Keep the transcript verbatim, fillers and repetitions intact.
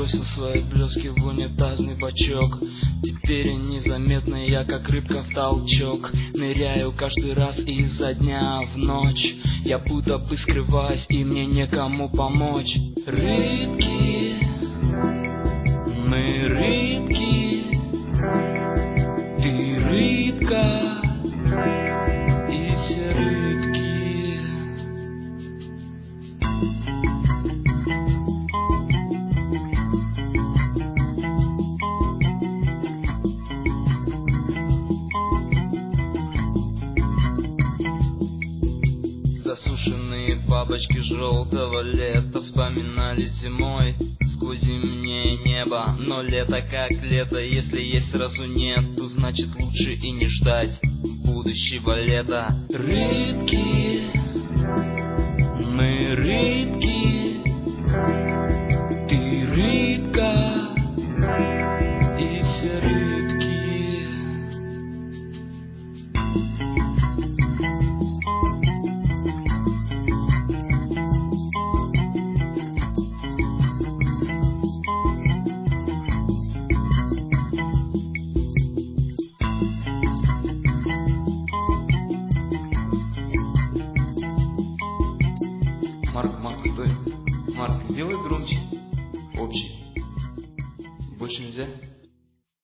бросил свои блески в унитазный бачок. Теперь незаметно я, как рыбка в толчок, ныряю каждый раз изо дня в ночь. Я будто бы скрываюсь, и мне некому помочь. Рыбки, мы рыбки, ты рыбка, и все рыбки. Засушенные бабочки желтого лета вспоминали зимой сквозь зимнее небо. Но лето как лето, если есть сразу нету, значит лучше и не ждать будущего лета. Рыбки, мы рыбки, ты рыбка, и все рыбки. Марк, Марк, стой. Марк, сделай громче. Общий. Больше нельзя?